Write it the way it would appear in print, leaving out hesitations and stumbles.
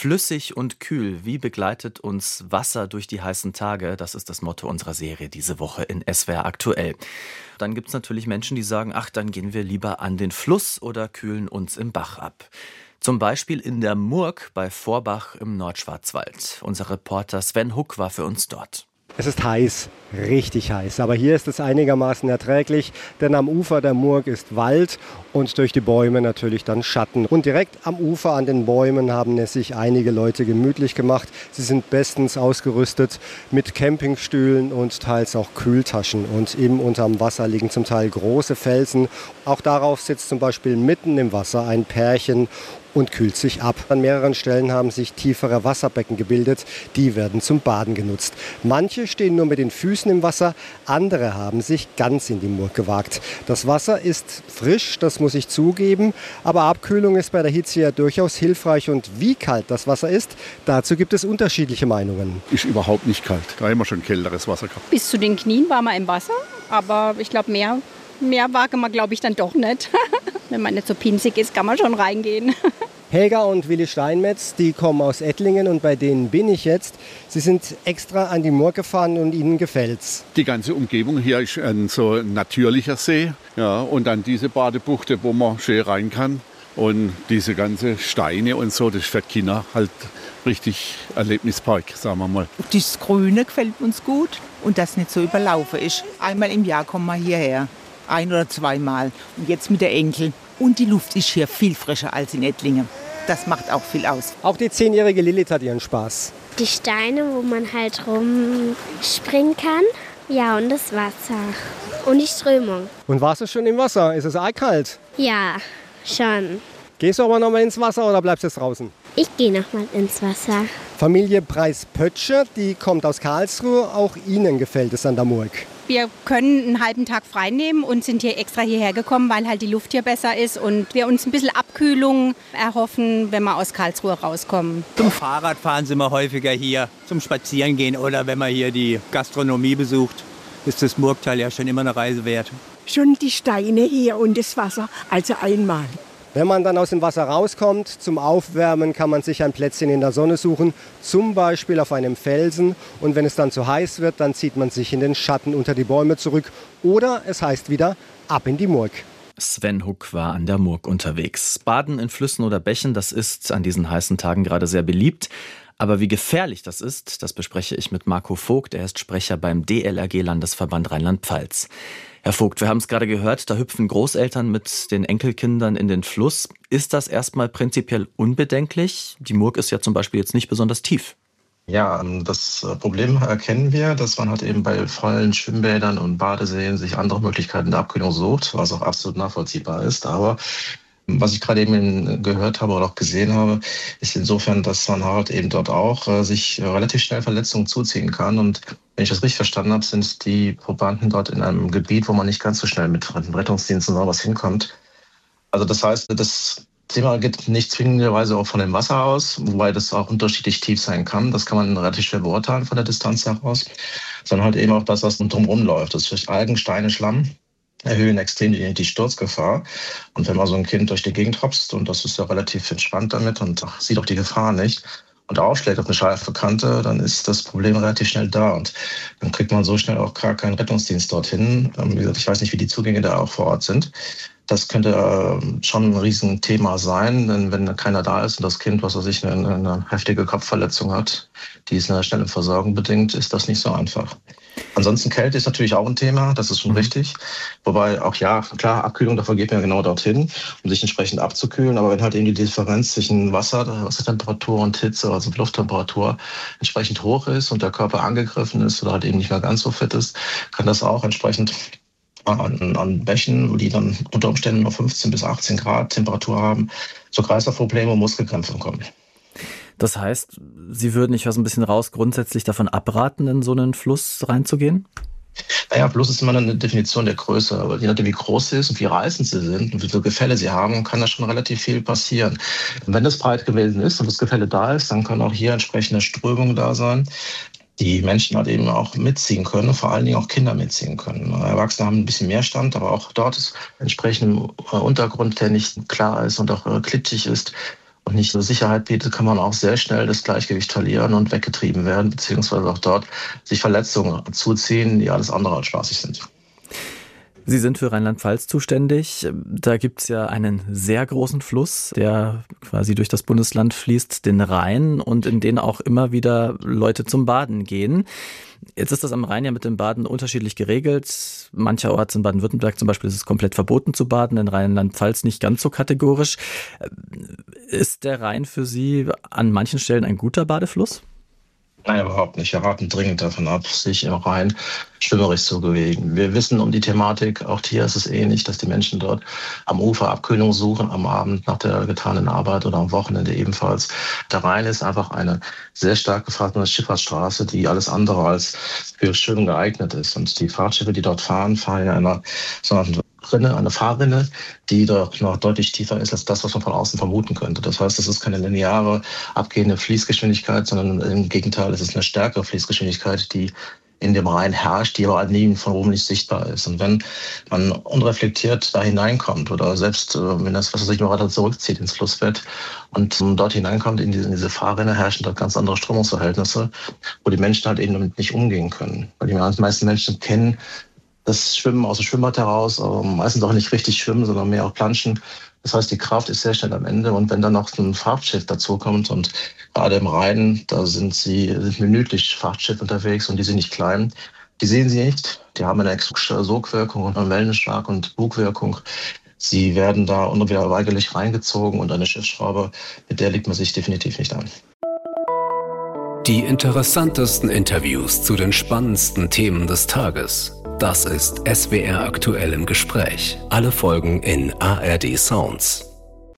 Flüssig und kühl, wie begleitet uns Wasser durch die heißen Tage? Das ist das Motto unserer Serie diese Woche in SWR aktuell. Dann gibt es natürlich Menschen, die sagen, ach, dann gehen wir lieber an den Fluss oder kühlen uns im Bach ab. Zum Beispiel in der Murg bei Vorbach im Nordschwarzwald. Unser Reporter Sven Huck war für uns dort. Es ist heiß, richtig heiß, aber hier ist es einigermaßen erträglich, denn am Ufer der Murg ist Wald und durch die Bäume natürlich dann Schatten. Und direkt am Ufer an den Bäumen haben es sich einige Leute gemütlich gemacht. Sie sind bestens ausgerüstet mit Campingstühlen und teils auch Kühltaschen. Und eben unterm Wasser liegen zum Teil große Felsen. Auch darauf sitzt zum Beispiel mitten im Wasser ein Pärchen und kühlt sich ab. An mehreren Stellen haben sich tiefere Wasserbecken gebildet, die werden zum Baden genutzt. Manche stehen nur mit den Füßen im Wasser, andere haben sich ganz in die Murg gewagt. Das Wasser ist frisch, das muss ich zugeben, aber Abkühlung ist bei der Hitze ja durchaus hilfreich. Und wie kalt das Wasser ist, dazu gibt es unterschiedliche Meinungen. Ist überhaupt nicht kalt, da haben wir schon kälteres Wasser gehabt. Bis zu den Knien war man im Wasser, aber ich glaube, mehr wage man, glaube ich, dann doch nicht. Wenn man nicht so pinzig ist, kann man schon reingehen. Helga und Willi Steinmetz, die kommen aus Ettlingen und bei denen bin ich jetzt. Sie sind extra an die Murg gefahren und ihnen gefällt's. Die ganze Umgebung hier ist ein so natürlicher See. Ja, und dann diese Badebuchte, wo man schön rein kann. Und diese ganze Steine und so, das ist für die Kinder halt richtig Erlebnispark, sagen wir mal. Das Grüne gefällt uns gut und das nicht so überlaufen ist. Einmal im Jahr kommen wir hierher. 1 oder 2 Mal. Und jetzt mit der Enkel. Und die Luft ist hier viel frischer als in Ettlingen. Das macht auch viel aus. Auch die 10-jährige Lilith hat ihren Spaß. Die Steine, wo man halt rumspringen kann. Ja, und das Wasser. Und die Strömung. Und warst du schon im Wasser? Ist es eiskalt? Ja, schon. Gehst du aber noch mal ins Wasser oder bleibst du jetzt draußen? Ich gehe noch mal ins Wasser. Familie Preis-Pötscher, die kommt aus Karlsruhe. Auch ihnen gefällt es an der Murg. Wir können einen halben Tag frei nehmen und sind hier extra hierher gekommen, weil halt die Luft hier besser ist und wir uns ein bisschen Abkühlung erhoffen, wenn wir aus Karlsruhe rauskommen. Zum Fahrradfahren sind wir häufiger hier, zum Spazierengehen oder wenn man hier die Gastronomie besucht, ist das Murgtal ja schon immer eine Reise wert. Schon die Steine hier und das Wasser, also einmal. Wenn man dann aus dem Wasser rauskommt, zum Aufwärmen kann man sich ein Plätzchen in der Sonne suchen, zum Beispiel auf einem Felsen. Und wenn es dann zu heiß wird, dann zieht man sich in den Schatten unter die Bäume zurück. Oder es heißt wieder, ab in die Murg. Sven Huck war an der Murg unterwegs. Baden in Flüssen oder Bächen, das ist an diesen heißen Tagen gerade sehr beliebt. Aber wie gefährlich das ist, das bespreche ich mit Marco Vogt. Er ist Sprecher beim DLRG-Landesverband Rheinland-Pfalz. Herr Vogt, wir haben es gerade gehört, da hüpfen Großeltern mit den Enkelkindern in den Fluss. Ist das erstmal prinzipiell unbedenklich? Die Murg ist ja zum Beispiel jetzt nicht besonders tief. Ja, das Problem erkennen wir, dass man halt eben bei vollen Schwimmbädern und Badeseen sich andere Möglichkeiten der Abkühlung sucht, was auch absolut nachvollziehbar ist. Aber was ich gerade eben gehört habe oder auch gesehen habe, ist insofern, dass man halt eben dort auch sich relativ schnell Verletzungen zuziehen kann. Und wenn ich das richtig verstanden habe, sind die Probanden dort in einem Gebiet, wo man nicht ganz so schnell mit Rettungsdiensten oder was hinkommt. Also das heißt, das Thema geht nicht zwingenderweise auch von dem Wasser aus, wobei das auch unterschiedlich tief sein kann. Das kann man relativ schnell beurteilen von der Distanz heraus. Sondern halt eben auch das, was drumherum läuft. Das ist Algen, Steine, Schlamm. Erhöhen extrem die Sturzgefahr. Und wenn man so ein Kind durch die Gegend hopst, und das ist ja relativ entspannt damit und sieht auch die Gefahr nicht, und aufschlägt auf eine scharfe Kante, dann ist das Problem relativ schnell da. Und dann kriegt man so schnell auch gar keinen Rettungsdienst dorthin. Wie gesagt, ich weiß nicht, wie die Zugänge da auch vor Ort sind. Das könnte schon ein Riesenthema sein, denn wenn keiner da ist und das Kind, was weiß ich, eine heftige Kopfverletzung hat, die ist eine schnelle Versorgung bedingt, ist das nicht so einfach. Ansonsten Kälte ist natürlich auch ein Thema, das ist schon richtig. Wobei auch, ja, klar, Abkühlung, dafür geht man ja genau dorthin, um sich entsprechend abzukühlen. Aber wenn halt eben die Differenz zwischen Wassertemperatur und Hitze, also Lufttemperatur, entsprechend hoch ist und der Körper angegriffen ist oder halt eben nicht mehr ganz so fit ist, kann das auch entsprechend an Bächen, die dann unter Umständen noch 15 bis 18 Grad Temperatur haben, zu Kreislaufproblemen und Muskelkrämpfen kommen. Das heißt, Sie würden, ich höre so ein bisschen raus, grundsätzlich davon abraten, in so einen Fluss reinzugehen? Naja, Fluss ist immer eine Definition der Größe. Aber je nachdem, wie groß sie ist und wie reißend sie sind und wie viele Gefälle sie haben, kann da schon relativ viel passieren. Und wenn das breit gewesen ist und das Gefälle da ist, dann können auch hier entsprechende Strömungen da sein, die Menschen halt eben auch mitziehen können und vor allen Dingen auch Kinder mitziehen können. Erwachsene haben ein bisschen mehr Stand, aber auch dort ist entsprechend ein Untergrund, der nicht klar ist und auch klitschig ist. und nicht so Sicherheit bietet, kann man auch sehr schnell das Gleichgewicht verlieren und weggetrieben werden, beziehungsweise auch dort sich Verletzungen zuziehen, die alles andere als spaßig sind. Sie sind für Rheinland-Pfalz zuständig. Da gibt es ja einen sehr großen Fluss, der quasi durch das Bundesland fließt, den Rhein, und in den auch immer wieder Leute zum Baden gehen. Jetzt ist das am Rhein ja mit dem Baden unterschiedlich geregelt. Mancherorts in Baden-Württemberg zum Beispiel ist es komplett verboten zu baden, in Rheinland-Pfalz nicht ganz so kategorisch. Ist der Rhein für Sie an manchen Stellen ein guter Badefluss? Nein, überhaupt nicht. Wir raten dringend davon ab, sich im Rhein schwimmerisch zu bewegen. Wir wissen um die Thematik, auch hier ist es ähnlich, dass die Menschen dort am Ufer Abkühlung suchen, am Abend nach der getanen Arbeit oder am Wochenende ebenfalls. Der Rhein ist einfach eine sehr stark gefahrene Schifffahrtsstraße, die alles andere als für Schwimmen geeignet ist. Und die Fahrtschiffe, die dort fahren in einer sogenannten Rinne, eine Fahrrinne, die doch noch deutlich tiefer ist als das, was man von außen vermuten könnte. Das heißt, es ist keine lineare, abgehende Fließgeschwindigkeit, sondern im Gegenteil, es ist eine stärkere Fließgeschwindigkeit, die in dem Rhein herrscht, die aber an Linien von oben nicht sichtbar ist. Und wenn man unreflektiert da hineinkommt oder selbst, wenn das, was sich nur weiter zurückzieht ins Flussbett und dort hineinkommt in diese Fahrrinne, herrschen dort ganz andere Strömungsverhältnisse, wo die Menschen halt eben damit nicht umgehen können. Weil die meisten Menschen kennen das Schwimmen aus dem Schwimmbad heraus, aber meistens auch nicht richtig schwimmen, sondern mehr auch planschen. Das heißt, die Kraft ist sehr schnell am Ende. Und wenn dann noch ein Frachtschiff dazukommt, und gerade im Rhein, da sind minütlich Frachtschiffe unterwegs und die sind nicht klein. Die sehen Sie nicht. Die haben eine Sogwirkung und eine Wellenschlag- und Bugwirkung. Sie werden da unweigerlich reingezogen und eine Schiffsschraube, mit der legt man sich definitiv nicht an. Die interessantesten Interviews zu den spannendsten Themen des Tages. Das ist SWR aktuell im Gespräch. Alle Folgen in ARD Sounds.